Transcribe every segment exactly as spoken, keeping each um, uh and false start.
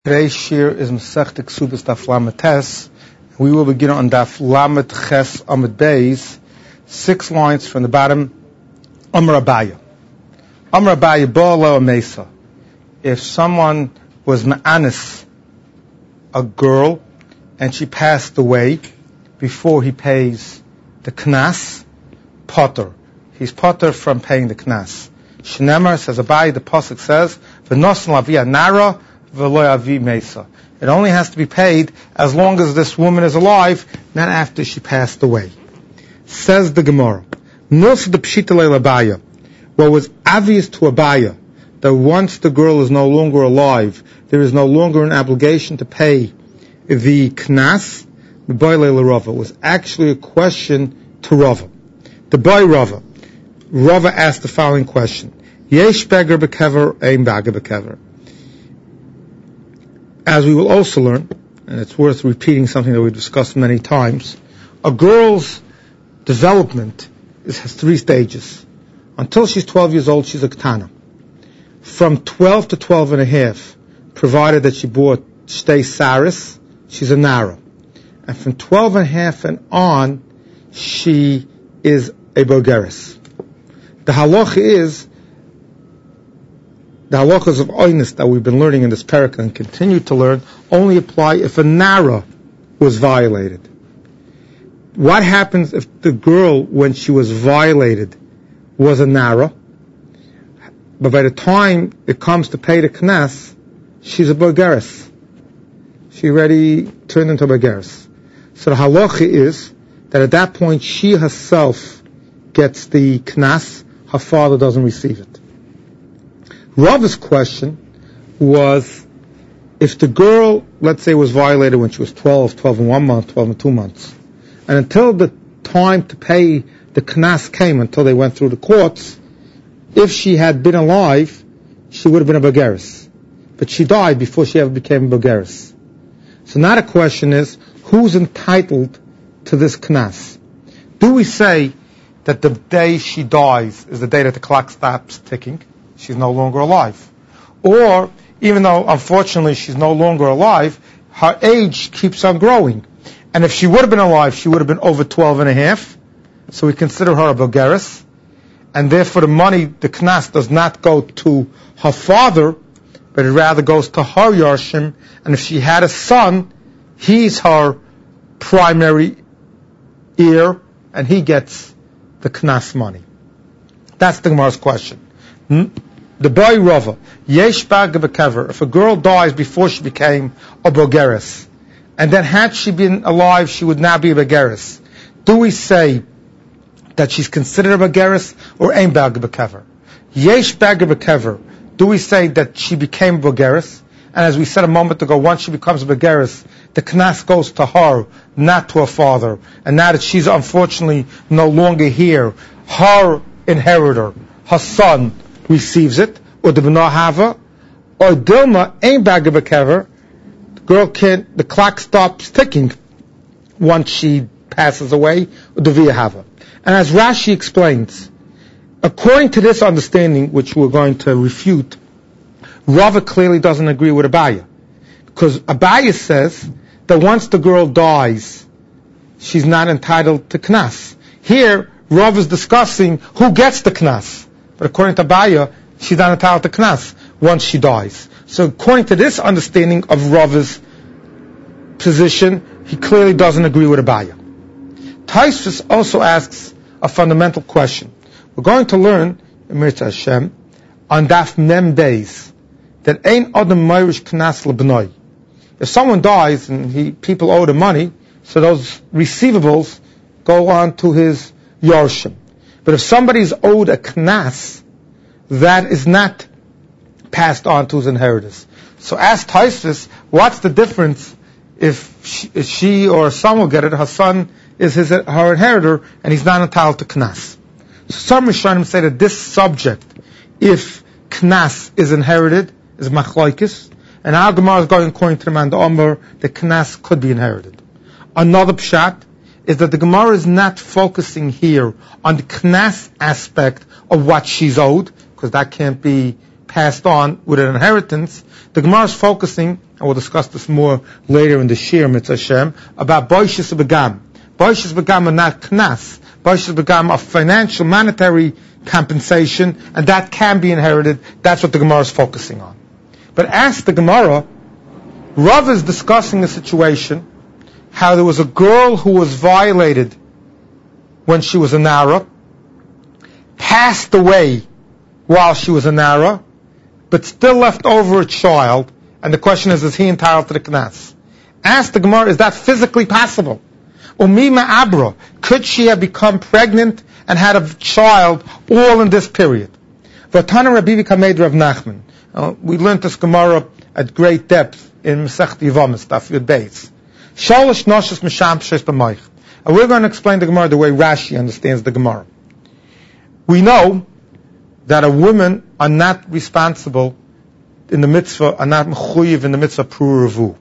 Today's shir is Masechta Ksubas Daf Lamed Tes. We will begin on Daf Lamed Ches Amud Beis, six lines from the bottom. Amar Abaya. Amar Abaya Bo'alo Mesa. If someone was ma'anis, a girl, and she passed away before he pays the knas, potter. He's potter from paying the knas. Shneimar, says Abaya, the pasuk says, V'nosan lavia nara. It only has to be paid as long as this woman is alive, not after she passed away. Says the Gemara, what was obvious to Abaya, that once the girl is no longer alive, there is no longer an obligation to pay the knas, it was actually a question to Rava. The boy Rava. Rava asked the following question. Yesh beger bekever, ein beger bekever. As we will also learn, and it's worth repeating something that we've discussed many times, a girl's development is, has three stages. Until she's twelve years old, she's a ketana. From twelve to twelve and a half, provided that she bought shtei saris, she's a nara. And from twelve and a half and on, she is a bogeres. The halacha is, the halachas of oinus that we've been learning in this parak and continue to learn only apply if a nara was violated. What happens if the girl, when she was violated, was a nara, but by the time it comes to pay the knas, she's a bogeres. She already turned into a bogeres. So the halacha is that at that point she herself gets the knas, her father doesn't receive it. Rava's question was, if the girl, let's say, was violated when she was twelve, twelve and one month, twelve and two months, and until the time to pay the knas came, until they went through the courts, if she had been alive, she would have been a bogeres. But she died before she ever became a bogeres. So now the question is, who's entitled to this knas? Do we say that the day she dies is the day that the clock stops ticking? She's no longer alive. Or, even though unfortunately she's no longer alive, her age keeps on growing. And if she would have been alive, she would have been over twelve and a half. So we consider her a bogeres. And therefore the money, the knas, does not go to her father, but it rather goes to her yarshim. And if she had a son, he's her primary heir, and he gets the knas money. That's the Gemara's question. The boy Rava, yesh bag bekever, if a girl dies before she became a bogeres, and then had she been alive, she would now be a bogeres, do we say that she's considered a bogeres, or ein bag bekever? Yesh bag bekever, do we say that she became a bogeres? And as we said a moment ago, once she becomes a bogeres, the knas goes to her, not to her father. And now that she's unfortunately no longer here, her inheritor, her son, receives it, or the b'nah hava, or dilma ain't bag of a kever. The girl can't, the clock stops ticking once she passes away, or the via hava. And as Rashi explains, according to this understanding, which we're going to refute, Rava clearly doesn't agree with Abaya, because Abaya says that once the girl dies, she's not entitled to knas. Here, Rava is discussing who gets the knas. But according to Abaya, she's not entitled to knas once she dies. So according to this understanding of Rava's position, he clearly doesn't agree with Abaya. Taisvis also asks a fundamental question. We're going to learn, Mirza Hashem, on Daf Mem Beis, that ein adam mayrish knas lebnoi. If someone dies and he, people owe the money, so those receivables go on to his yarshim. But if somebody's owed a knas, that is not passed on to his inheritors. So ask Taisvis, what's the difference if she, if she or her son will get it, her son is his, her inheritor, and he's not entitled to knas. So some Rishonim say that this subject, if knas is inherited, is machlokes, and our Gemara is going according to the man, the Omer, the knas could be inherited. Another pshat is that the Gemara is not focusing here on the knas aspect of what she's owed, because that can't be passed on with an inheritance. The Gemara is focusing and we'll discuss this more later in the Shir Mitzvah Hashem, about Boishis Begam. Boishis Begam are not Knas. Boishis Begam are financial, monetary compensation, and that can be inherited. That's what the Gemara is focusing on. But ask the Gemara, Rav is discussing a situation, how there was a girl who was violated when she was a Nara, passed away while she was a Nara, but still left over a child, and the question is, is he entitled to the Knas? Ask the Gemara, is that physically possible? Umima Abra, could she have become pregnant and had a child all in this period? Vatana Rabbi Kamed Rav Nachman. Uh, we learned this Gemara at great depth in Masechet Yevamos, Daf Yud Beis. Shalosh Noshes Misham Shesh B'Moich. And we're going to explain the Gemara the way Rashi understands the Gemara. We know that a woman are not responsible in the mitzvah, are not mechuyev in the mitzvah pruruvu.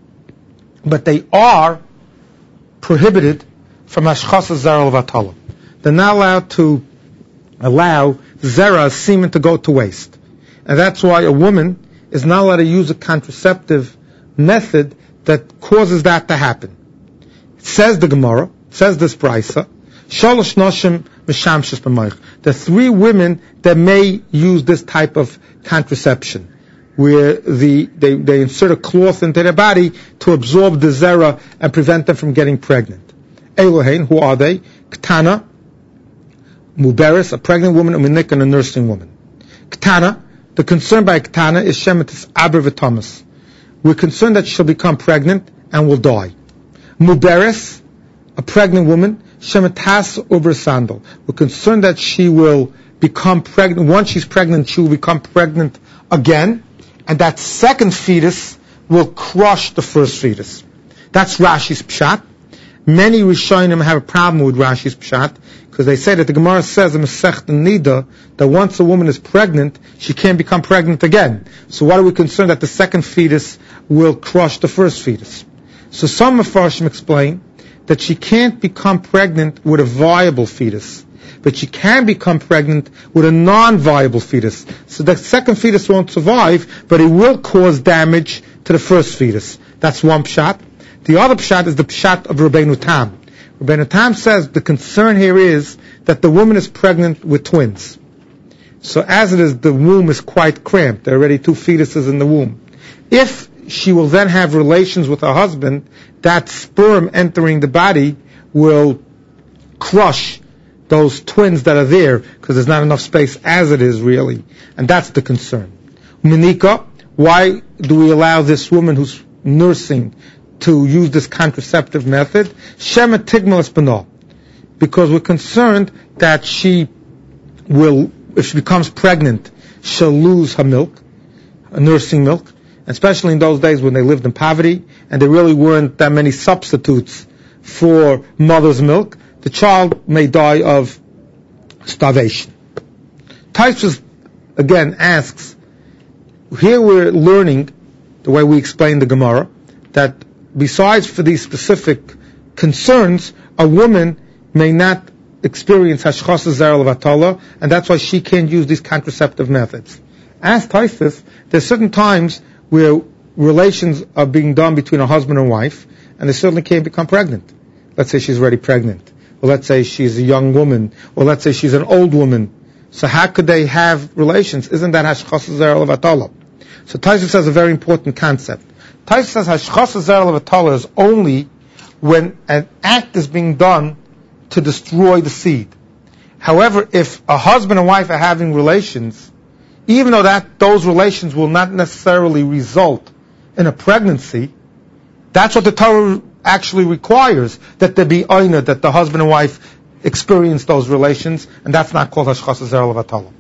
But they are prohibited from hashchasa zera levatala. They're not allowed to allow zera, semen, to go to waste. And that's why a woman is not allowed to use a contraceptive method that causes that to happen. It says the Gemara, it says this Brisa, Shalosh Noshim Mishamshis B'Moich. There are three women that may use this type of contraception, where the, they, they insert a cloth into their body to absorb the zera and prevent them from getting pregnant. Elohein, who are they? Ktana, Muberis, a pregnant woman, Uminik, and a nursing woman. Ktana, the concern by Ktana is Shemitis Aber v'Thomas. We're concerned that she'll become pregnant and will die. Muberis, a pregnant woman, Shemitas Uber Sandal. We're concerned that she will become pregnant. Once she's pregnant, she will become pregnant again, and that second fetus will crush the first fetus. That's Rashi's Pshat. Many Rishonim have a problem with Rashi's Pshat, because they say that the Gemara says in Masechet Nida that once a woman is pregnant, she can't become pregnant again. So what are we concerned that the second fetus will crush the first fetus? So some Mefarshim explain that she can't become pregnant with a viable fetus, but she can become pregnant with a non-viable fetus. So the second fetus won't survive, but it will cause damage to the first fetus. That's one pshat. The other pshat is the pshat of Rabbeinu Tam. Rabbeinu Tam says the concern here is that the woman is pregnant with twins. So as it is, the womb is quite cramped. There are already two fetuses in the womb. If she will then have relations with her husband, that sperm entering the body will crush those twins that are there, because there's not enough space as it is, really. And that's the concern. Minika, why do we allow this woman who's nursing to use this contraceptive method? Shema tigmalas b'no. Because we're concerned that she will, if she becomes pregnant, she'll lose her milk, her nursing milk, especially in those days when they lived in poverty, and there really weren't that many substitutes for mother's milk. The child may die of starvation. Taisvus again asks, here we're learning, the way we explain the Gemara, that besides for these specific concerns, a woman may not experience hashchasa zera levatala, and that's why she can't use these contraceptive methods. As Taisvus, there's certain times where relations are being done between a husband and wife, and they certainly can't become pregnant. Let's say she's already pregnant. Or let's say she's a young woman. Or let's say she's an old woman. So how could they have relations? Isn't that hashchasa zera levatala? So Taisvus says a very important concept. Taisvus says hashchasa zera levatala is only when an act is being done to destroy the seed. However, if a husband and wife are having relations, even though that those relations will not necessarily result in a pregnancy, that's what the Torah actually requires, that there be oina, that the husband and wife experience those relations, and that's not called hashchasa zera levatala.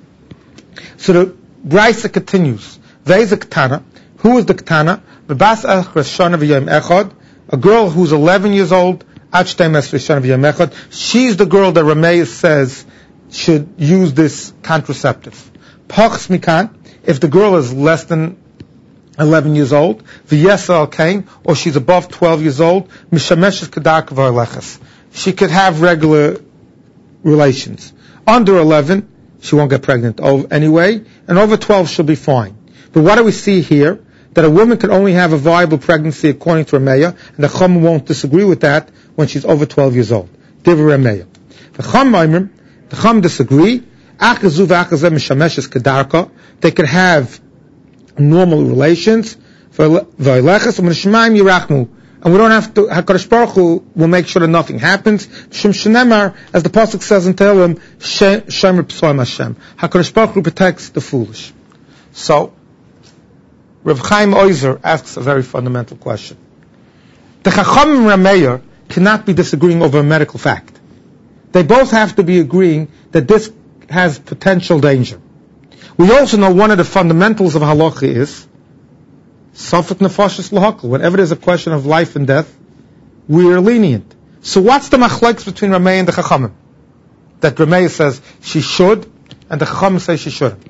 So the Brisa continues. Ve'ez ktana. Who is the ktana? B'bas echres shana v'yom echad. A girl who's eleven years old. Ad shtei mesri shana v'yom echad. She's the girl that Rameir says should use this contraceptive. Pachs mikan. If the girl is less than eleven years old, v'yesa al kain, or she's above twelve years old, mishameshes kedak v'arleches. She could have regular relations. Under eleven, she won't get pregnant anyway, and over twelve she'll be fine. But what do we see here? that a woman can only have a viable pregnancy according to Rameya, and the Chum won't disagree with that when she's over twelve years old. Divrei Rameya. The Chum the Chum disagree. They could have normal relations. And we don't have to, HaKadosh Baruch Hu will make sure that nothing happens. Shem Shenemar, as the Pasuk says in Tehillim, Shemer P'soim Hashem. HaKadosh Baruch Hu protects the foolish. So, Rav Chaim Oizer asks a very fundamental question. The Chacham and Rameya cannot be disagreeing over a medical fact. They both have to be agreeing that this has potential danger. We also know one of the fundamentals of halacha is Safek nefashos lahakol. Whenever there's a question of life and death, we are lenient. So what's the machlekes between Rameya and the Chachamim? That Rameya says she should, and the Chachamim say she shouldn't.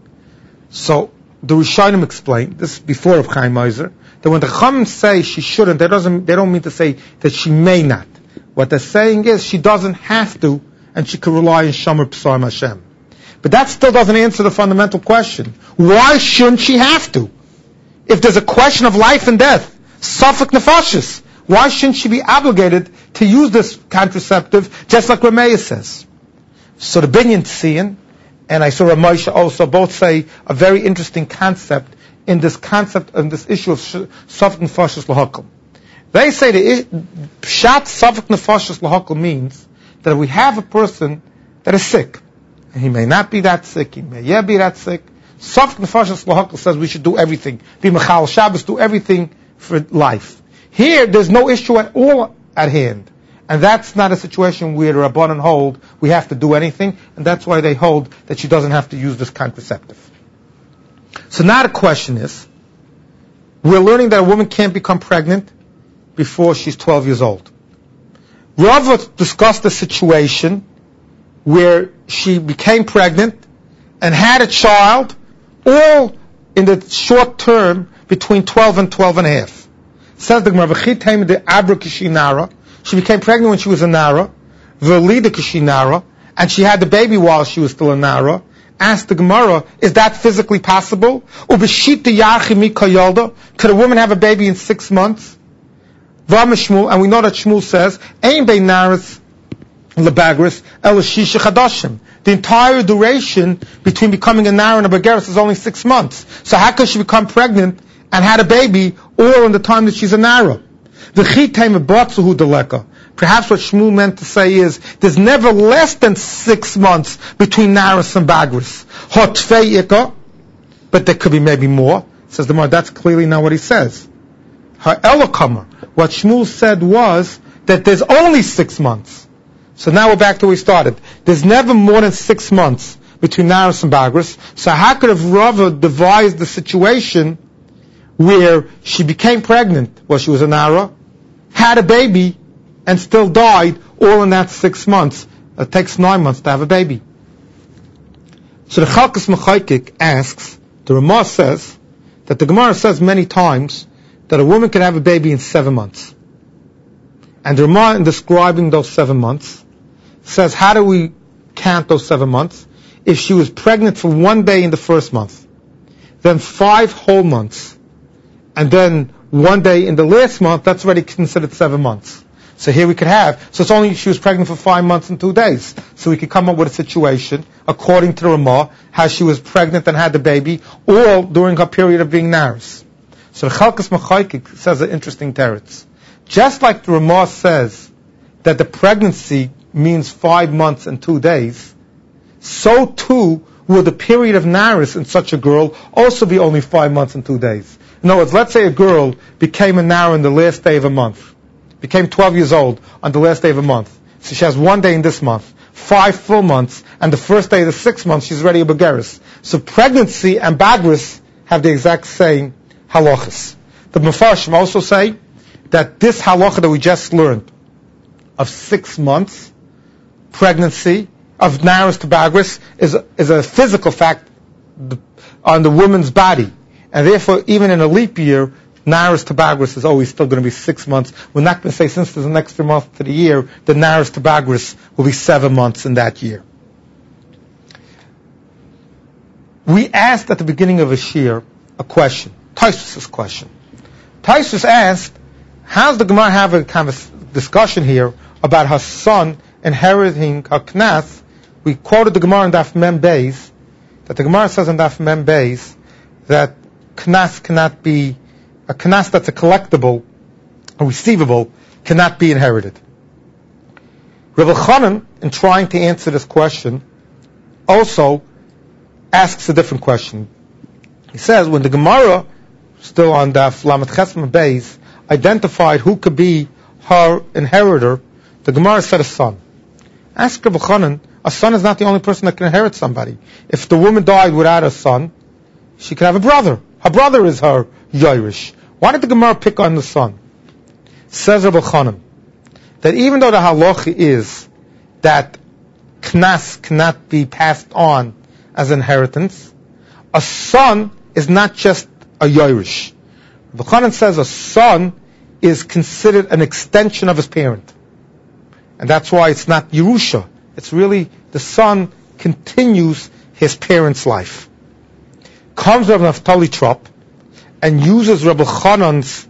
So the Rishonim explain this before of Chaim Oizer, that when the Chachamim say she shouldn't, they doesn't they don't mean to say that she may not. What they're saying is she doesn't have to, and she can rely on Shomer P'soim Hashem. But that still doesn't answer the fundamental question. Why shouldn't she have to? If there's a question of life and death, Safek nefashos, why shouldn't she be obligated to use this contraceptive, just like Rameya says? So the Binyan Tzion, and I saw Rav Moshe also, both say a very interesting concept in this concept, in this issue of Safek nefashos lahakol. They say the Pshat Safek nefashos lahakol means that if we have a person that is sick, and he may not be that sick, he may yeah be that sick, Safek nefashos lahakol says we should do everything. Be Mechal Shabbos, do everything for life. Here, there's no issue at all at hand. And that's not a situation where the Rabbanan hold we have to do anything, and that's why they hold that she doesn't have to use this contraceptive. So now the question is, we're learning that a woman can't become pregnant before she's twelve years old. Rava discussed a situation where she became pregnant and had a child, all in the short term between twelve and twelve and a half. Says the Gemara, she became pregnant when she was a Nara, and she had the baby while she was still a Nara. Asked the Gemara, is that physically possible? Could a woman have a baby in six months? And we know that Shmuel says, the entire duration between becoming a Nara and a Bageris is only six months. So how could she become pregnant and had a baby all in the time that she's a Nara? Perhaps what Shmuel meant to say is, there's never less than six months between Naras and Bagris. But there could be maybe more. Says the Gemara, that's clearly not what he says. Ha'elakamer. What Shmuel said was that there's only six months. So now we're back to where we started. There's never more than six months between Naras and Bagris. So how could have Rava devised the situation where she became pregnant while she was a Nara, had a baby, and still died all in that six months? It takes nine months to have a baby. So the Chalkas Mechaykik asks, the Ramah says, that the Gemara says many times that a woman can have a baby in seven months. And the Ramah, in describing those seven months, says, how do we count those seven months? If she was pregnant for one day in the first month, then five whole months, and then one day in the last month, that's already considered seven months. So here we could have, so it's only she was pregnant for five months and two days. So we could come up with a situation, according to the Ramah, how she was pregnant and had the baby, all during her period of being Naris. So the Chalkas Mechaykik says an interesting teretz. Just like the Ramah says that the pregnancy means five months and two days, so too will the period of Naris in such a girl also be only five months and two days. In other words, let's say a girl became a Nara in the last day of a month, became twelve years old on the last day of a month. So she has one day in this month, five full months, and the first day of the sixth month she's already a Bageris. So pregnancy and Bagris have the exact same halachas. The Mefarshim also say that this halacha that we just learned of six months pregnancy, of Naras to Bagris, is, is a physical fact on the woman's body. And therefore, even in a leap year, Naras to Bagris is always still going to be six months. We're not going to say, since there's an extra month to the year, the Naras to Bagris will be seven months in that year. We asked at the beginning of a shir a question. Tosfos' question. Tosfos asked, how does the Gemara have a kind of discussion here about her son inheriting her knas? We quoted the Gemara in Daf Mem Beis, that the Gemara says in Daf Mem Beis that knas cannot be, a knas that's a collectible, a receivable, cannot be inherited. Reb Elchanan, in trying to answer this question, also asks a different question. He says, when the Gemara, still on Daf Lamed Ches Mem Beis, identified who could be her inheritor, the Gemara said a son. Ask Reb Elchanan, a son is not the only person that can inherit somebody. If the woman died without a son, she could have a brother. Her brother is her Yairish. Why did the Gemara pick on the son? Says Reb Elchanan, that even though the halacha is that knas cannot be passed on as inheritance, a son is not just a Yairish. Reb Elchanan says a son is considered an extension of his parent. And that's why it's not Yerusha. It's really the son continues his parent's life. Comes Reb Naftali Trop and uses Reb Elchanan's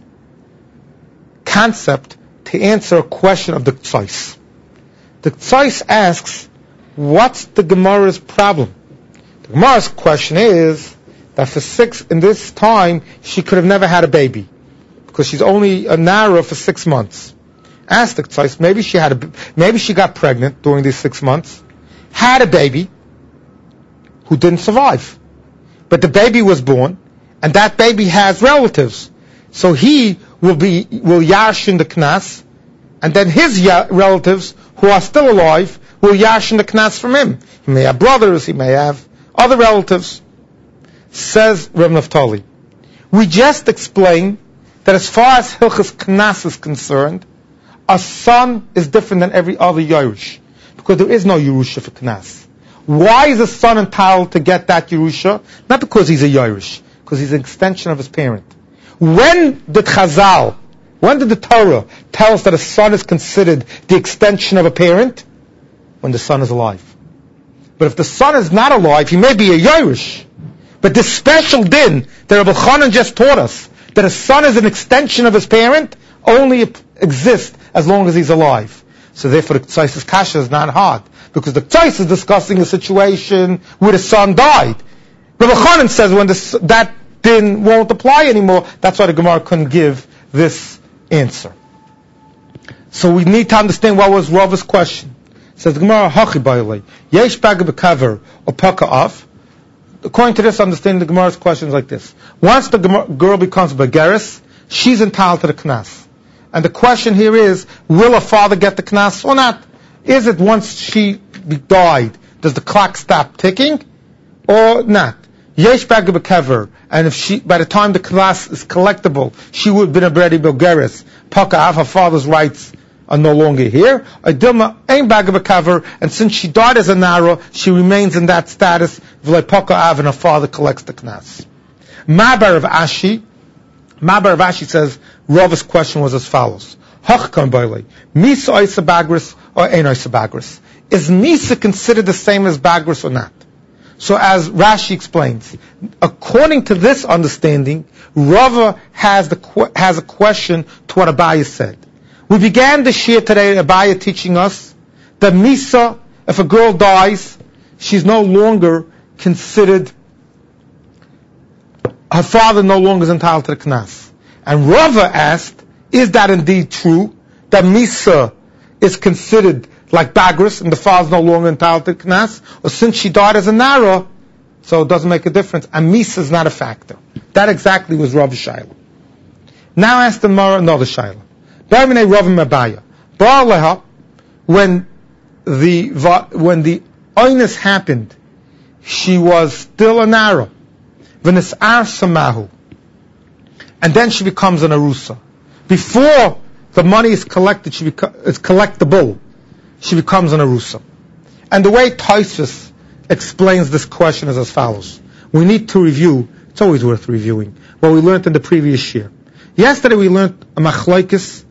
concept to answer a question of the Tzais. The Tzais asks, what's the Gemara's problem? The Gemara's question is that for six, in this time, she could have never had a baby because she's only a Nara for six months. Ask the Tzais, maybe she had a, maybe she got pregnant during these six months, had a baby who didn't survive, but the baby was born, and that baby has relatives, so he will be will yashin the knas, and then his ya- relatives who are still alive will yashin the knas from him. He may have brothers, he may have other relatives. Says Reb Naftali, we just explained that as far as Hilchas Knas is concerned, a son is different than every other Yerush, because there is no Yerusha for Knas. Why is a son entitled to get that Yerusha? Not because he's a Yerush, because he's an extension of his parent. When did Chazal, when did the Torah tell us that a son is considered the extension of a parent? When the son is alive. But if the son is not alive, he may be a Yerush. But this special din that Reb Elchanan just taught us, that a son is an extension of his parent, only exists as long as he's alive. So therefore the Tzais' kasha is not hard, because the Tzais is discussing a situation where the son died. Reb Elchanan says when this, that din won't apply anymore, that's why the Gemara couldn't give this answer. So we need to understand what was Rava's question. It says the Gemara, Hachi Bailei, Yesh Baga B'Kaver or Paka Av. According to this understanding, the Gemara's question is like this. Once the girl becomes Begeris, she's entitled to the Knas. And the question here is, will a father get the Knas or not? Is it once she died, does the clock stop ticking or not? Yesh Baga B'Kever, and if she, by the time the Knas is collectible, she would have been already Begeris. Paka Av, her father's rights are no longer here. Dilma ain't Baga B'Kever, and since she died as a Nara, she remains in that status. V'lei Paka Av, and her father collects the Knas. Mabar of Ashi, Mabar of Ashi says, Rava's question was as follows. Hachkan Bailei, Misa Isa Bagris or Ein Isa Bagris? Is Misa considered the same as Bagris or not? So as Rashi explains, according to this understanding, Rava has the has a question to what Abaya said. We began the shir today, Abaya teaching us that Misa, if a girl dies, she's no longer considered, her father no longer is entitled to the Knas. And Rava asked, is that indeed true? That Misa is considered like Bagris and the father's no longer entitled to the Knas? Or since she died as a Nara, so it doesn't make a difference, and Misa is not a factor. That exactly was Rava's Shaila. Now ask the Mara another Shaila. When the when the oinus happened, she was still a Nara. V'nis'ar samahu, and then she becomes an arusa. Before the money is collected, she beco- is collectible. She becomes an arusa. And the way Tosfos explains this question is as follows. We need to review. It's always worth reviewing what we learned in the previous year. Yesterday we learned a machlokes.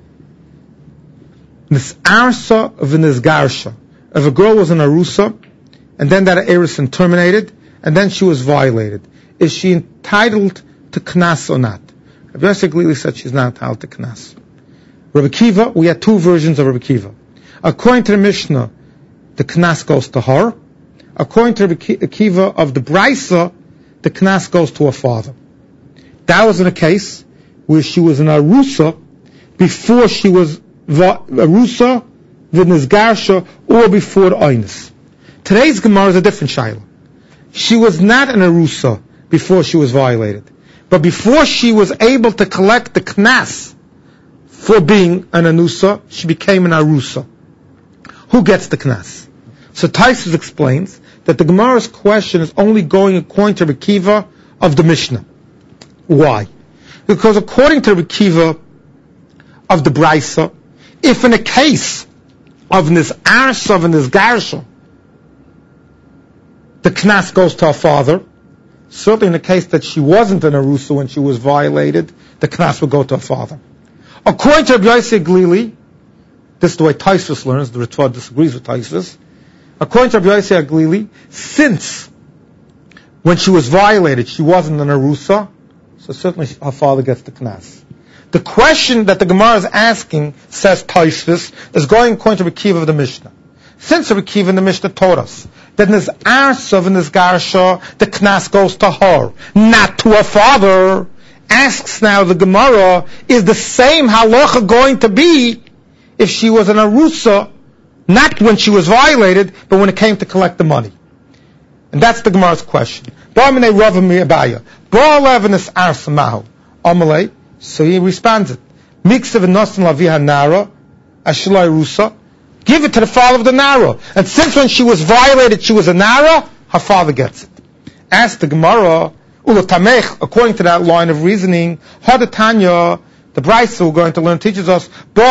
Nis'arsa v'nisgarsha. If a girl was an arusa, and then that erusin terminated, and then she was violated, is she entitled to knas or not? Rabbi Yossi Glili said she's not entitled to knas. Rabbi Kiva, we had two versions of Rabbi Kiva. According to the Mishnah, the knas goes to her. According to Rabbi Kiva of the Brisa, the knas goes to her father. That was in a case where she was an arusa before she was arusa, v'nizgarsha, or before the oinus. Today's Gemara is a different shayla. She was not an arusa before she was violated, but before she was able to collect the knas for being an anusa, she became an arusa. Who gets the knas? So Taisus explains that the Gemara's question is only going according to Rabbi Kiva of the Mishnah. Why? Because according to Rabbi Kiva of the Brisa, if in a case of Nizarsa and Nizgarsha, the knas goes to her father, certainly in the case that she wasn't an arusa when she was violated, the knas would go to her father. According to Rabbi Yossi Glili, this is the way Taisus learns, the Ritva disagrees with Taisus. According to Rabbi Yossi Glili, since when she was violated, she wasn't an arusa, so certainly her father gets the knas. The question that the Gemara is asking, says Taisus, is going according to Rabbi Kiva of the Mishnah. Since Rabbi Kiva in the Mishnah taught us that in this arsav and this garsha, the knas goes to her, not to her father, asks now the Gemara, is the same halacha going to be if she was an arusa, not when she was violated, but when it came to collect the money? And that's the Gemara's question. So he responds it. Give it to the father of the Nara. And since when she was violated, she was a Nara, her father gets it. Ask the Gemara, according to that line of reasoning, Hadatanya, the Brisa we're going to learn, teaches us,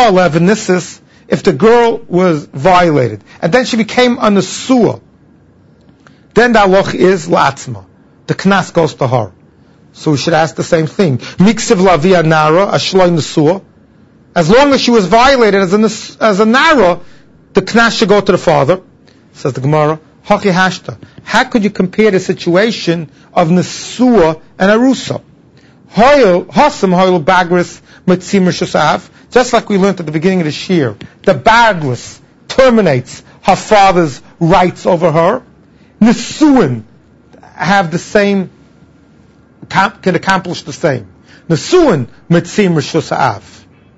if the girl was violated, and then she became a Nesua, then the halach is La'atzma. The knas goes to her. So we should ask the same thing. Miksiv lavia nara, ashloi Nesua. As long as she was violated as a, as a Nara, the knas should go to the father. Says the Gemara, Haki hashta. How could you compare the situation of Nesua and Arusa? Hoyel, Hasam hoyel bagris mitzim rishusav. Just like we learned at the beginning of the shir, the bagris terminates her father's rights over her. Nesuin have the same, can accomplish the same. Nesuin mitzim rishusav.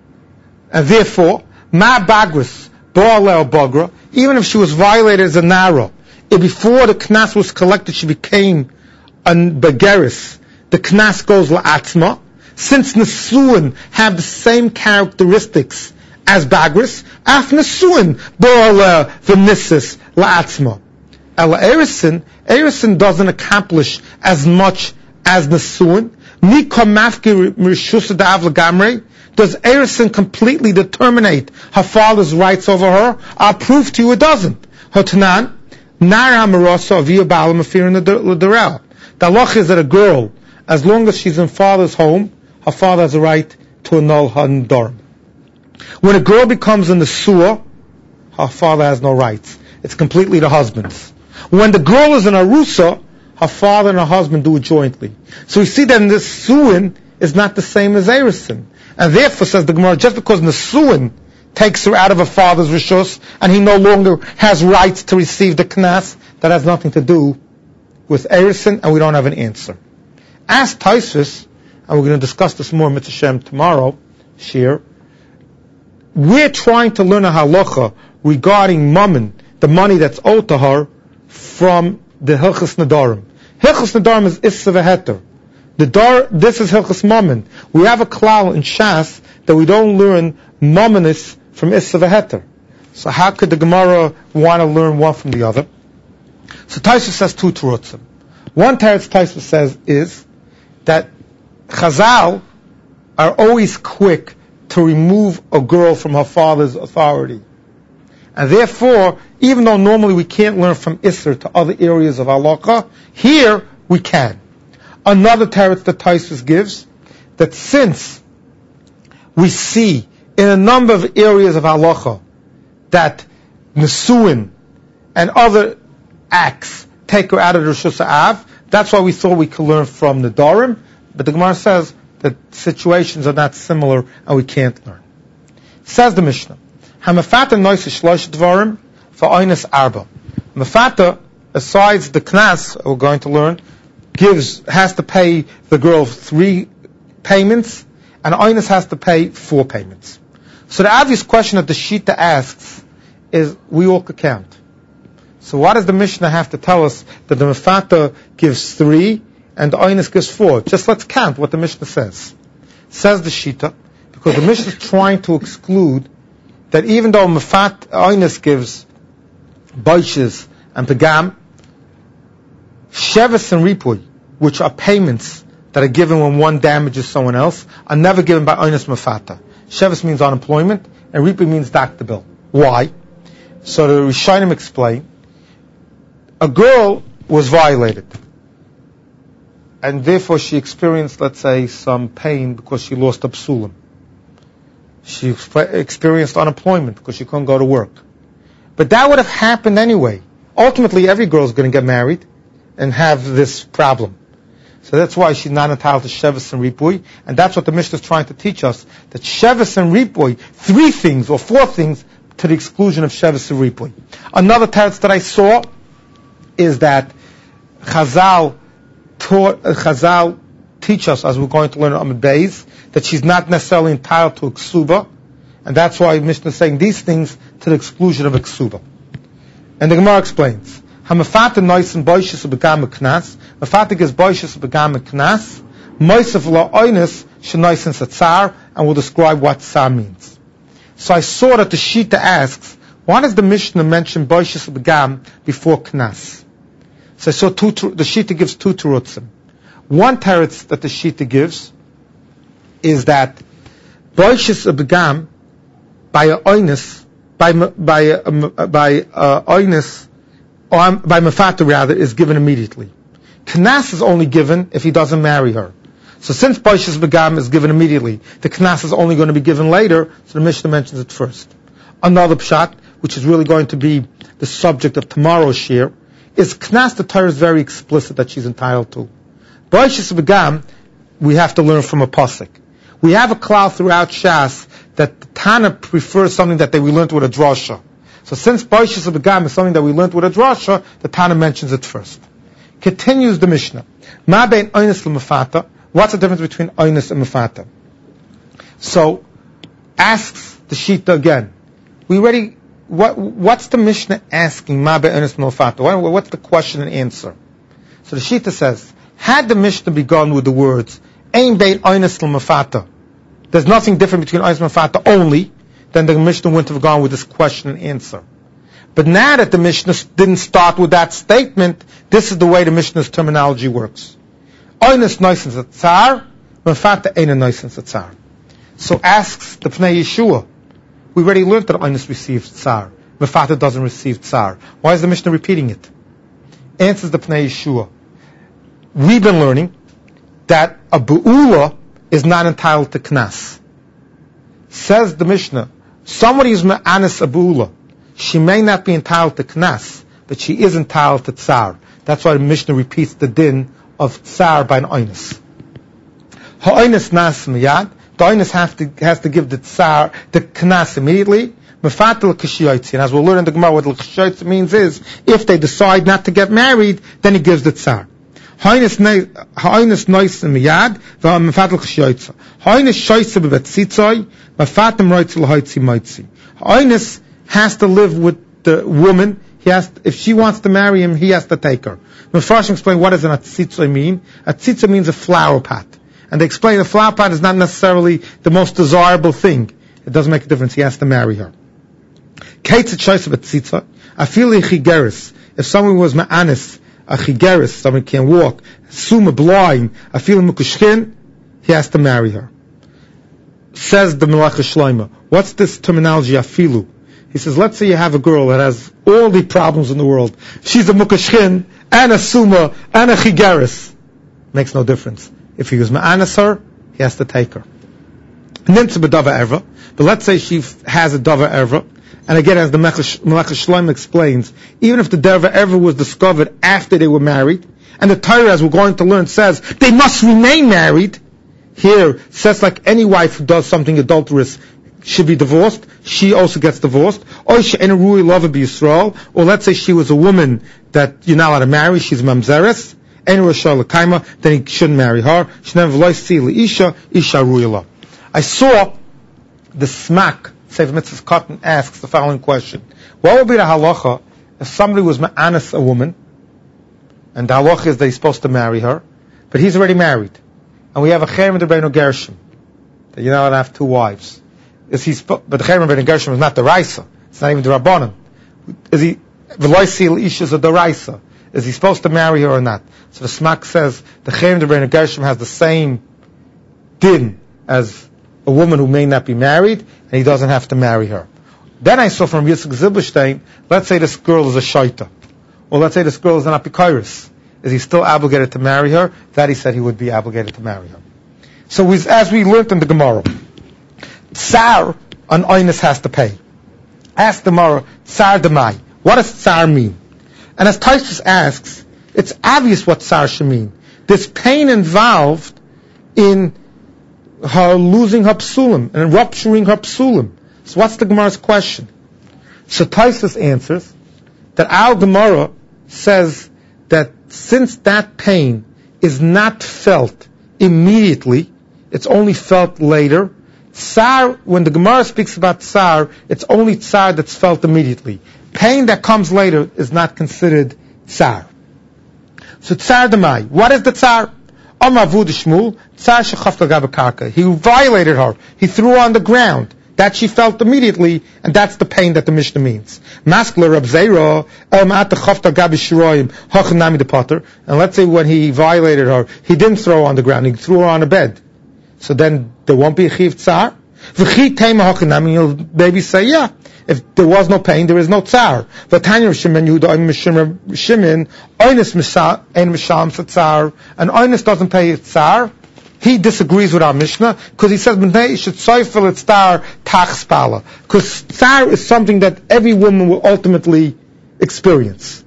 And therefore, ma bagris ba'aleh bagra, even if she was violated as a Nara, if before the knas was collected she became a begeris, the knas goes la'atzma. Since nesuin have the same characteristics as bagris, af nesuin ba'aleh v'nissis la'atzma. Ela erisin, erisin doesn't accomplish as much as nesuin. Nika mafki rishus da'av l'gamrei. Does Erison completely determinate her father's rights over her? I'll prove to you it doesn't. Hotanan, Nara Marasa Avia Bala Mafir in the Derel. The halach is that a girl, as long as she's in father's home, her father has a right to annul her nidar. When a girl becomes a Nesua, her father has no rights. It's completely the husband's. When the girl is an Arusa, her father and her husband do it jointly. So we see that Nesuin is not the same as Erison. And therefore, says the Gemara, just because Nesuin takes her out of her father's rishus, and he no longer has rights to receive the knas, that has nothing to do with Erison, and we don't have an answer. Ask Taisus, and we're going to discuss this more in Mitzvah Shem tomorrow, Shir. We're trying to learn a halacha regarding mammon, the money that's owed to her, from the Hilchas Nadarim. Hilchas Nadarim is Issa v'Heter. The dar, this is Hilchas Mammon. We have a klal in Shas that we don't learn mammonis from Issa v'Heter. So how could the Gemara want to learn one from the other? So Taisus says two terutzim. One teretz Taisus says is that Chazal are always quick to remove a girl from her father's authority. And therefore, even though normally we can't learn from Isser to other areas of halakha, here we can. Another teretz that Taisus gives, that since we see in a number of areas of halacha that Nesuin and other acts take her out of the Rishus Ha'av, that's why we thought we could learn from Nedarim, but the Gemara says that situations are not similar and we can't learn. Says the Mishnah, Hamafata noise shlosh dvarim va'oines arba. Mafata, besides the knas we're going to learn, gives has to pay the girl three payments, and oines has to pay four payments. So the obvious question that the Shita asks is, we all could count. So why does the Mishnah have to tell us that the Mafata gives three and the oines gives four? Just let's count what the Mishnah says. Says the Shita, because the Mishnah is trying to exclude that even though Mafat oines gives boishes and pegam, sheves and ripui, which are payments that are given when one damages someone else, are never given by oines mafata. Sheves means unemployment, and ripui means doctor bill. Why? So the Rishonim explain, a girl was violated, and therefore she experienced, let's say, some pain because she lost a psulim. She experienced unemployment because she couldn't go to work. But that would have happened anyway. Ultimately, every girl is going to get married and have this problem. So that's why she's not entitled to sheves and ripui, and that's what the Mishnah is trying to teach us, that sheves and ripui, three things or four things to the exclusion of sheves and ripui. Another teretz that I saw is that Chazal taught, uh, Chazal teach us, as we're going to learn on Amud Beis, that she's not necessarily entitled to a ksuba, and that's why Mishnah is saying these things to the exclusion of a ksuba. And the Gemara explains, Hamafata noisen boishes begam knas. Mafata gives boishes begam knas. Moisef la oines shenoisen satzar, and we'll describe what tsar means. So I saw that the Shita asks, why does the Mishnah mention boishes begam before knas? So I saw two, the Shita gives two terutzim. One teretz that the Shita gives is that boishes begam by a oines, by by uh, by uh, oines, or um, by mafata rather, is given immediately. Knas is only given if he doesn't marry her. So since boishes begam is given immediately, the knas is only going to be given later. So the Mishnah mentions it first. Another pshat, which is really going to be the subject of tomorrow's shir, is knas. The Torah is very explicit that she's entitled to. Boishes begam, we have to learn from a pasuk. We have a klal throughout Shas that the Tana prefers something that they, we learned with a drasha. So since boishes begam is something that we learned with a drasha, the Tana mentions it first. Continues the Mishnah. Ma bein oines l'mafata. What's the difference between oines and mafata? So asks the Shita again. We already. What, what's the Mishnah asking? Ma bein oines l'mafata. What, what's the question and answer? So the Shita says, had the Mishnah begun with the words ein bein oines l'mafata, there's nothing different between oines and mafata only, then the Mishnah wouldn't have gone with this question and answer. But now that the Mishnah didn't start with that statement, this is the way the Mishnah's terminology works. Oines noisen satzar, mafata ein noisen satzar. So asks the Pnei Yeshua, we already learned that oines receives tsar, mafata doesn't receive tsar. Why is the Mishnah repeating it? Answers the Pnei Yeshua, we've been learning that a bu'ula is not entitled to knas. Says the Mishnah, somebody who's ma'anis a bu'ula, she may not be entitled to knas, but she is entitled to tsar. That's why the Mishnah repeats the din of tsar by an oines. Ha'oines nas miyad, the oines has to, has to give the tsar, the knas immediately. Mefat l'kashiyotzi, and as we'll learn in the Gemara, what l'kashiyotzi means is, if they decide not to get married, then he gives the tsar. Ha'oines nois miyad, v'mefat l'kashiyotzi. Ha'oines shoyse b'betzitzoy, mefat m'roitzi l'hoitzi moitzi. Ha'oines has to live with the woman. He has to, if she wants to marry him, he has to take her. Mefarshim explain what does an atzitza mean. Atzitza means a flower pot, and they explain a flower pot is not necessarily the most desirable thing. It doesn't make a difference. He has to marry her. If someone was ma'anis, a chigeris, someone can't walk, suma blind, a feeling mukushkin, he has to marry her. Says the Melech Shlomo. What's this terminology, afilu? He says, let's say you have a girl that has all the problems in the world. She's a mukashkin, and a suma, and a chigeris. Makes no difference. If he was ma'anis her, he has to take her. Nimtza b'dava erva. But let's say she has a dava erva. And again, as the Melech Shlomo explains, even if the dava erva was discovered after they were married, and the Torah, as we're going to learn, says they must remain married, here says like any wife who does something adulterous should be divorced, she also gets divorced. Or let's say she was a woman that you're not allowed to marry, she's mamzeres, then he shouldn't marry her. I saw the Smak, Sefer Mitzvahs Cotton, asks the following question. What would be the halacha if somebody was ma'anis a woman, and the halacha is that he's supposed to marry her, but he's already married, and we have a cherem d'Rebbeinu Gershom, that you're not allowed to have two wives. Is he? But the cherem d'Rebbeinu Gershom is not the Raisa. It's not even the Rabbanan. Is he? V'lo sil ish is a Raisa. Is he supposed to marry her or not? So the Smak says the cherem d'Rebbeinu Gershom has the same din as a woman who may not be married, and he doesn't have to marry her. Then I saw from Yitzchak Zilberstein, let's say this girl is a shaita, or let's say this girl is an apikoros. Is he still obligated to marry her? That he said he would be obligated to marry her. So we, as we learned in the Gemara, tsar, an oinus has to pay. Ask the Gemara, tsar demai. What does tsar mean? And as Taisus asks, it's obvious what tsar should mean. There's pain involved in her losing her psulim and rupturing her psulim. So what's the Gemara's question? So Taisus answers that our Gemara says that since that pain is not felt immediately, it's only felt later. Tsar, when the Gemara speaks about tsar, it's only tsar that's felt immediately. Pain that comes later is not considered tsar. So tsar demai. What is the tsar? Amar Avud Shmuel, tsar shechafta gabakarka. He violated her. He threw her on the ground. That she felt immediately, and that's the pain that the Mishnah means. Maskler Rab Zera, el ma'at chafta gabi shiroyim, hachanami de potter. And let's say when he violated her, he didn't throw her on the ground, he threw her on a bed. So then there won't be a chiv tsar. V'chi tema hachanami, you'll maybe say, yeah, if there was no pain, there is no tsar. V'tanya Shimon Yehuda, oim Shimon, oinus ein misham tsar, and oinus doesn't pay a tsar. He disagrees with our Mishnah because he says B'nei should soifel it star tach spala, because tsar is something that every woman will ultimately experience.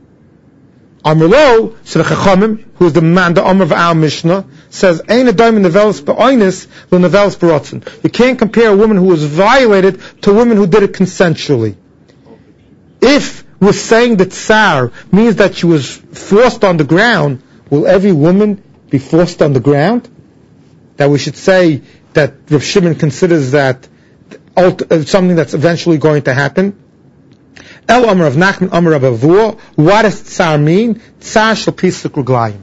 Amrlo, so the Chachamim, who is the man, the Amr of our Mishnah, says Ein adayim nevelos be'oinus lo nevelos berotzen. You can't compare a woman who was violated to a woman who did it consensually. If we're saying that tsar means that she was forced on the ground, will every woman be forced on the ground? That we should say that Rav Shimon considers that something that's eventually going to happen. El Amar of Nachman Amar of Avur. What does tsar mean? Tsar shel pisuk ruglayim.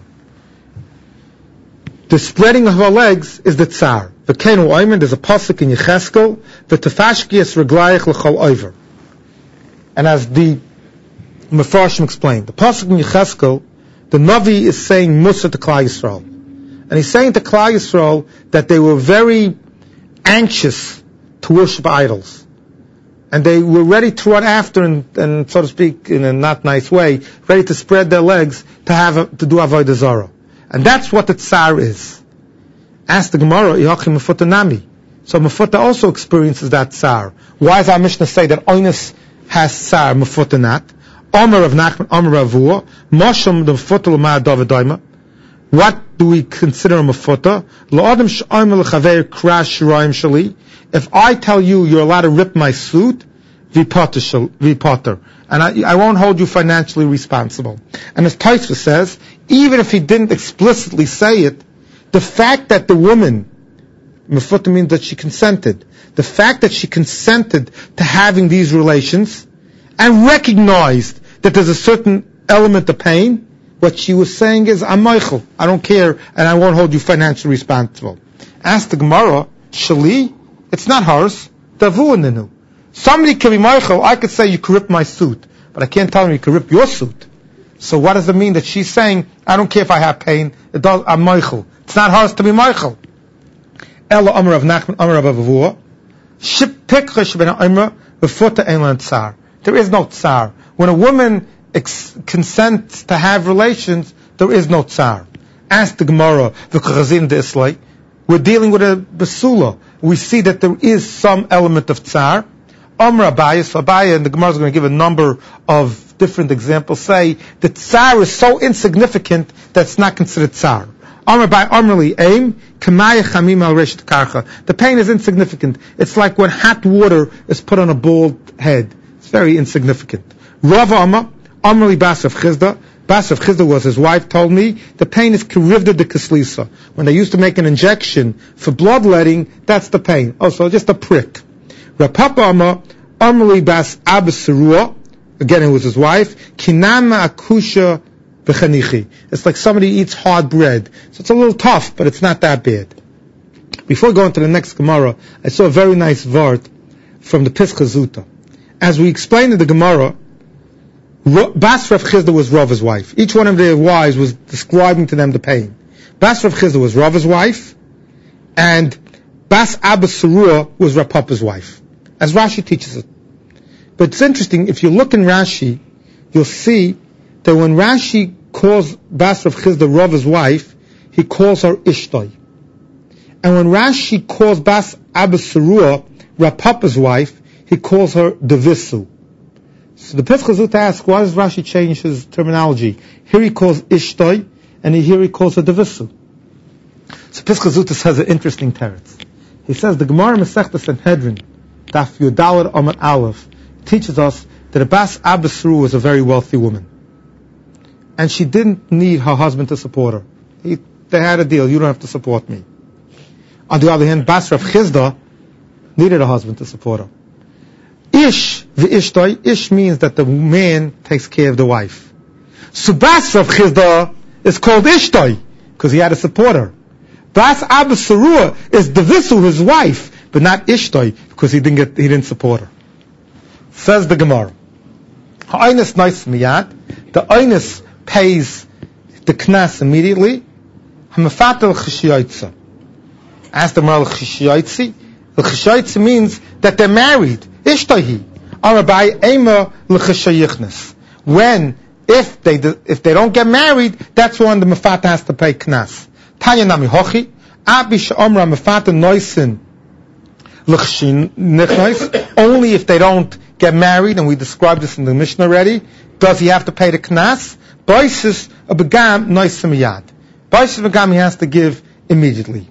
The spreading of her legs is the tsar. V'kenu oimen, there's a pasuk in Yecheskel, v'tefashkias ruglayich l'chol oiver. And as the Mefarshim explained, the pasuk in Yecheskel, the Navi is saying Musa to Klal Yisrael. And he's saying to Klal Yisrael that they were very anxious to worship idols. And they were ready to run after, and, and so to speak, in a not nice way, ready to spread their legs to have a, to do Avodah Zarah. And that's what the tsar is. Ask the Gemara, Yachim Mefuta Nami. So Mefuta also experiences that tsar. Why does our Mishnah say that Oinus has tsar, Mefuta not? Omer of Nachman, Omer of Avur, Moshem the Mefuta l'ma David Daima. What do we consider a mefuta? If I tell you you're allowed to rip my suit, vipotter, and I, I won't hold you financially responsible. And as Taisva says, even if he didn't explicitly say it, the fact that the woman, mefuta means that she consented, the fact that she consented to having these relations and recognized that there's a certain element of pain, what she was saying is, I'm Michael, I don't care, and I won't hold you financially responsible. Ask the Gemara, Shali, it's not hers, Davuaninu. Somebody can be Michael, I could say you can rip my suit, but I can't tell him you can rip your suit. So what does it mean that she's saying, I don't care if I have pain, it does, I'm Michael. It's not hers to be Michael. Ella Amr of Nachman, Amr of Avur, Ship Pikrish ben Amr, Befuta Eilan Tsar. There is no tsar. When a woman Ex- consent to have relations, there is no tsar. Ask the Gemara, the Chazin de Islay. We're dealing with a basula. We see that there is some element of tsar. Amr Abayis, Abaya, and the Gemara is going to give a number of different examples say that tsar is so insignificant that it's not considered tsar. Amr by Amrli aim, kamaya chamim al reshet karcha. The pain is insignificant. It's like when hot water is put on a bald head. It's very insignificant. Rav Amr, Amrli bas of Chizda, bas of Chizda was his wife, told me, the pain is kirivda de kislisa. When they used to make an injection for bloodletting, that's the pain. Also, just a prick. Rav Papa Amr, Amrli bas Abba Serua, again it was his wife, kinama akusha v'chanichi. It's like somebody eats hard bread. So it's a little tough, but it's not that bad. Before going to the next Gemara, I saw a very nice vart from the Pischa Zuta. As we explained in the Gemara, Bas Rav Chizda was Rav's wife. Each one of their wives was describing to them the pain. Bas Rav Chizda was Rav's wife, and Bas Abba Serua was Rav Papa's wife, as Rashi teaches it. But it's interesting, if you look in Rashi, you'll see that when Rashi calls Bas Rav Chizda Rav's wife, he calls her Ishtay. And when Rashi calls Bas Abba Serua Rav Papa's wife, he calls her Devisu. So the Pesach Zut asks, why does Rashi change his terminology? Here he calls Ishtay, and here he calls her Devisu. So Pesach Zut has an interesting teretz. He says, the Gemara Masechta Sanhedrin, Daf Yudalad Amar Aleph, teaches us that a Bas Abba Serua was a very wealthy woman. And she didn't need her husband to support her. He, they had a deal, you don't have to support me. On the other hand, Bas Rav Chizda needed a husband to support her. Ish, the Ishtay, Ish means that the man takes care of the wife. So Bas Rav Chizda is called Ishtay, because he had to support her. Bas Abba Serua is Devisu, his wife, but not Ishtay, because he didn't get, he didn't support her. Says the Gemara. Ha'aynis nice miyad. The Aynis pays the knas immediately. Hamafatel l'chishiyotza. Ask the Gemara l'chishiyotzi. L'chishiyotzi means that they're married. Ishtahi. Arabai ema l'chishayichnes. When, if they if they don't get married, that's when the mafata has to pay knas. Tanya nami hochi. Abi she'omra mafata noisin l'chishinichnes. Only if they don't get married, and we described this in the Mishnah already, does he have to pay the knas? Baisis a begam noisim miyad. Baisis begam he has to give immediately.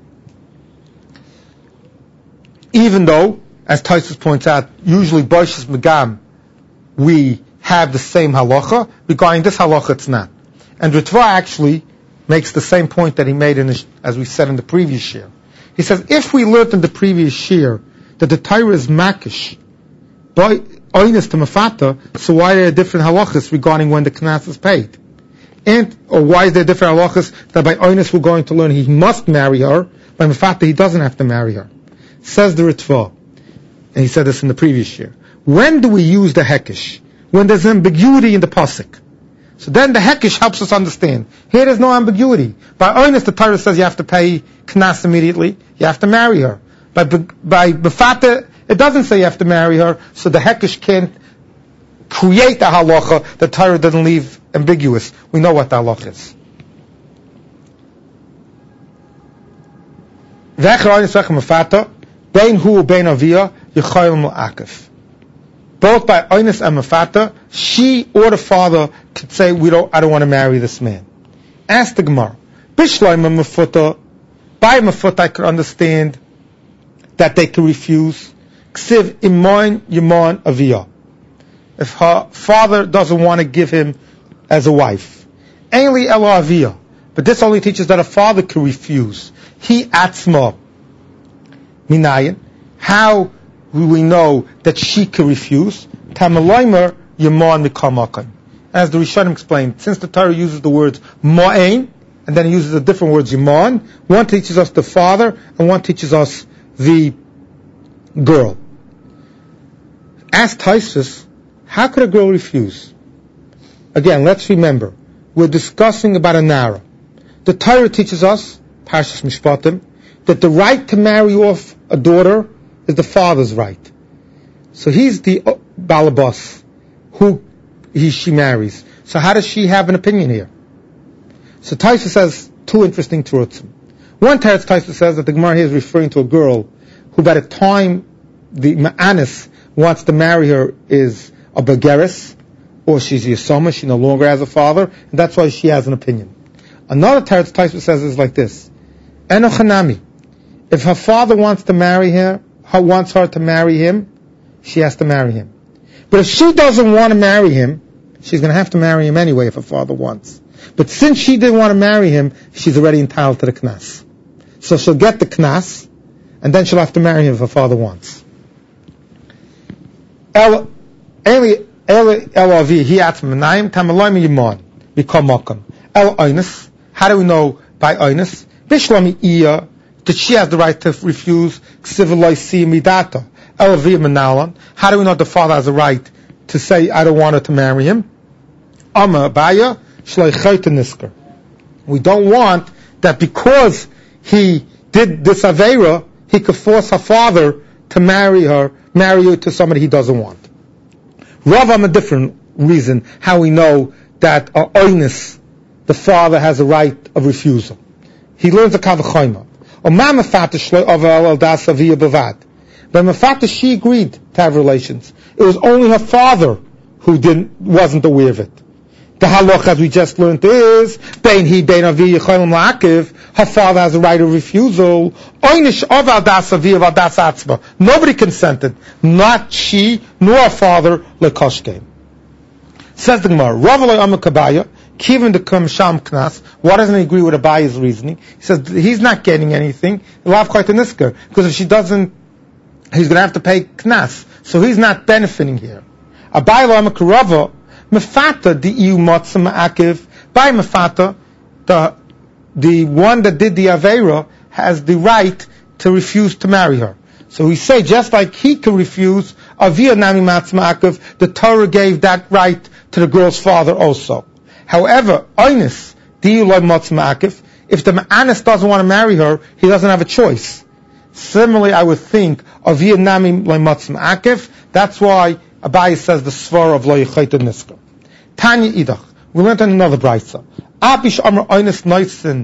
Even though, as Taisus points out, usually Baisis begam we have the same halacha. Regarding this halacha, it's not. And Ritva actually makes the same point that he made in the, as we said in the previous year. He says, if we learned in the previous year that the Torah is makish, by Oynis to Mafata, so why are there different halachas regarding when the knas is paid? And, or why is there different halachas that by Oynis we're going to learn he must marry her, by Mafata he doesn't have to marry her? Says the Ritva, and he said this in the previous year. When do we use the hekesh? When there's ambiguity in the pasuk. So then the hekesh helps us understand. Here there's no ambiguity. By Oynis the Torah says you have to pay knas immediately, you have to marry her. By, by Mafata, it doesn't say you have to marry her, so the hekesh can't create a halacha. The Torah doesn't leave ambiguous. We know what the halacha is. Both by Oynis and Mafata, she or the father could say, "We don't. I don't want to marry this man." Ask the Gemara. Bishloim Mafuta, by Mafuta, I could understand that they could refuse. Ksiv imoin yimon aviyah. If her father doesn't want to give him as a wife. Ainli ela aviyah. But this only teaches that a father can refuse. He atzma. Minayin. How will we know that she can refuse? Tamalaymer yimon mikamakan. As the Rishonim explained, since the Torah uses the words ma'ain, and then it uses the different words yimon, one teaches us the father, and one teaches us the girl. Ask Taisus, how could a girl refuse? Again, let's remember, we're discussing about a nara. The Torah teaches us, Parshas Mishpatim, that the right to marry off a daughter is the father's right. So he's the balabas who he she marries. So how does she have an opinion here? So Taisus says two interesting terutzim. One teretz Taisus says that the Gemara here is referring to a girl who by the time the Ma'anis wants to marry her is a Bageris, or she's Yisoma, she no longer has a father, and that's why she has an opinion. Another Teretz Taisva says is like this: Enochanami. If her father wants to marry her, wants her to marry him, she has to marry him. But if she doesn't want to marry him, she's going to have to marry him anyway if her father wants. But since she didn't want to marry him, she's already entitled to the knas. So she'll get the knas, and then she'll have to marry him if her father wants. El, Eli, Eli, Elavi, he asked Menayim, Tamalayim Yimon, become Makam. El Oinus, how do we know by Oinus? Bishlami Iya, that she has the right to refuse Ksiviloi Si Midata. Elavi Menalan, how do we know the father has the right to say, I don't want her to marry him? Amma Abaya, Shloi Chayta Nisker. We don't want that because he did this Aveira, he could force her father to marry her, marry her to somebody he doesn't want. Rav on a different reason how we know that uh, Oinus, the father has a right of refusal. He learns the Kavachayma. But Mefata, she agreed to have relations. It was only her father who didn't, wasn't aware of it. The halach, as we just learned, is Bein He Bein Avi Yicholim La'akiv. Her father has a right of refusal. Oynish of Aldas Avi of Aldas Atzma. Nobody consented, not she nor her father. Lekoshkein. Says the Gemara, Rav Amar Kabaya. Kivin the Kamsham Knas. Why doesn't he agree with Abaya's reasoning? He says he's not getting anything. He'll have quite a nisker because if she doesn't, he's going to have to pay Knas. So he's not benefiting here. Abaya Amar Karava. Mefata the iu motzim akiv by Mefata, the the one that did the aveira has the right to refuse to marry her. So we say just like he can refuse avia nami matzim akiv, the Torah gave that right to the girl's father also. However, oinus the iu loy motzim akiv, if the ma'anis doesn't want to marry her, he doesn't have a choice. Similarly, I would think avia nami loy motzim akiv. That's why Abaye says the svar of lo yichayta nisker. Tanya idach. We learned in another brayso. Abish amar oinus noisin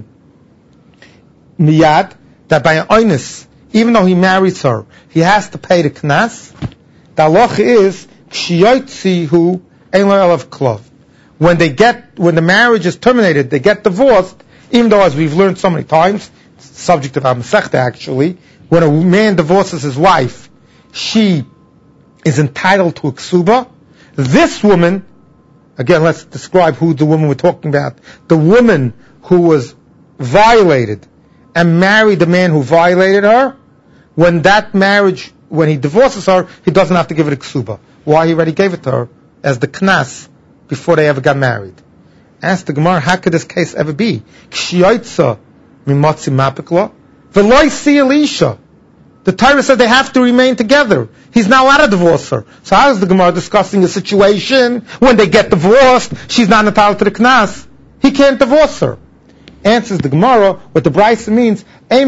miyad, that by an oinus, even though he marries her, he has to pay the knas. The halacha is kshiyotzihu ein lo elav klov. When they get, when the marriage is terminated, they get divorced. Even though, as we've learned so many times, subject of our Masechta actually, when a man divorces his wife, she is entitled to a ksuba. This woman, again, let's describe who the woman we're talking about. The woman who was violated and married the man who violated her, when that marriage, when he divorces her, he doesn't have to give it a ksuba. Why? He already gave it to her as the knas before they ever got married. Ask the Gemara, how could this case ever be? Kshiyoitza mimotzi mapikla v'loi si Elisha. The Torah said they have to remain together. He's not allowed to divorce her. So how is the Gemara discussing a situation when they get divorced, she's not entitled to the knas? He can't divorce her. Answers the Gemara, what the Brayso means,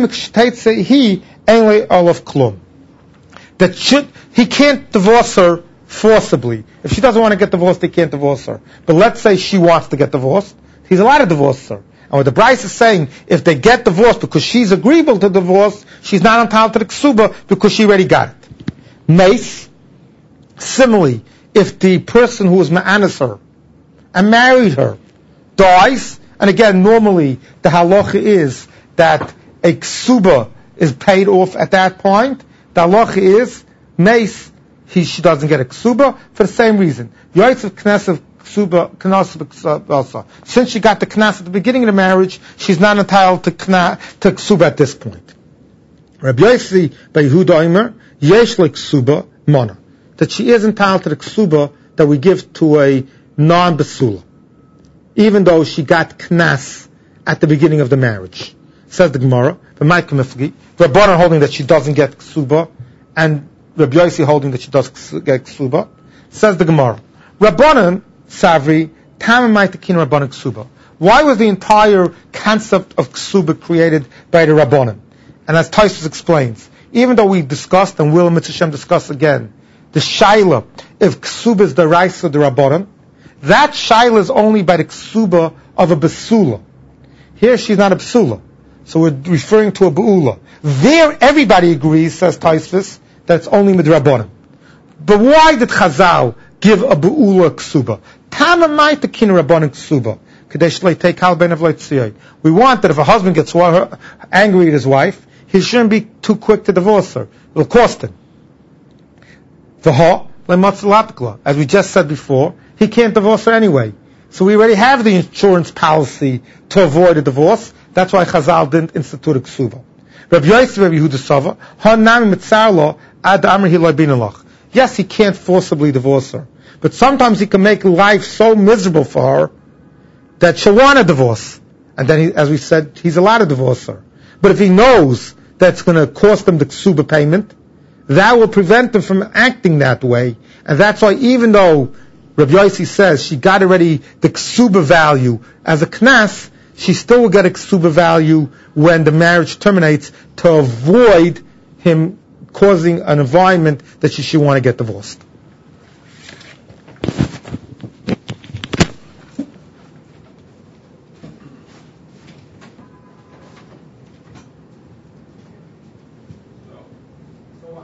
he olaf klum. That should, he can't divorce her forcibly. If she doesn't want to get divorced, he can't divorce her. But let's say she wants to get divorced, he's allowed to divorce her. And what the Brayso is saying, if they get divorced because she's agreeable to divorce, she's not entitled to the ksuba because she already got it. Mace, similarly, if the person who was ma'anis her and married her dies, and again, normally the halacha is that a ksuba is paid off at that point, the halacha is, mace, he, she doesn't get a ksuba for the same reason. Yoitzav Knesset Since she got the knas at the beginning of the marriage, she's not entitled to knas, to ksuba at this point. Rabbi Yossi by Yehuda Omer, yesh le ksuba mona, that she is entitled to the ksuba that we give to a non-besula, even though she got knas at the beginning of the marriage. Says the Gemara, the Ma'akim Mifgi, Rabbanan holding that she doesn't get ksuba, and Rabbi Yossi holding that she does get ksuba. Says the Gemara, Rabbanan Savri, Tamamaitakin Rabbanan Ksuba. Why was the entire concept of Ksuba created by the Rabbanan? And as Taisus explains, even though we discussed, and will Mitzvah Shem discuss again, the Shaila, if Ksuba is the Raisa of the Rabbanan, that Shaila is only by the Ksuba of a Besula. Here she's not a Besula. So we're referring to a Be'ula. There everybody agrees, says Taisus, that it's only Midrabbanan. But why did Chazal give a Be'ula Ksuba? We want that if a husband gets angry at his wife, he shouldn't be too quick to divorce her. It'll cost him. As we just said before, he can't divorce her anyway. So we already have the insurance policy to avoid a divorce. That's why Chazal didn't institute a ksuba. Rabbi Yosef, Rabbi Yehuda Sava, Hanami mitzar lo ad amri hiloi binalach. Yes, he can't forcibly divorce her, but sometimes he can make life so miserable for her that she'll want a divorce. And then, he, as we said, he's allowed to divorce her. But if he knows that's going to cost him the ksuba payment, that will prevent him from acting that way. And that's why, even though Rabbi Yossi says she got already the ksuba value as a knas, she still will get a ksuba value when the marriage terminates to avoid him causing an environment that she should want to get divorced.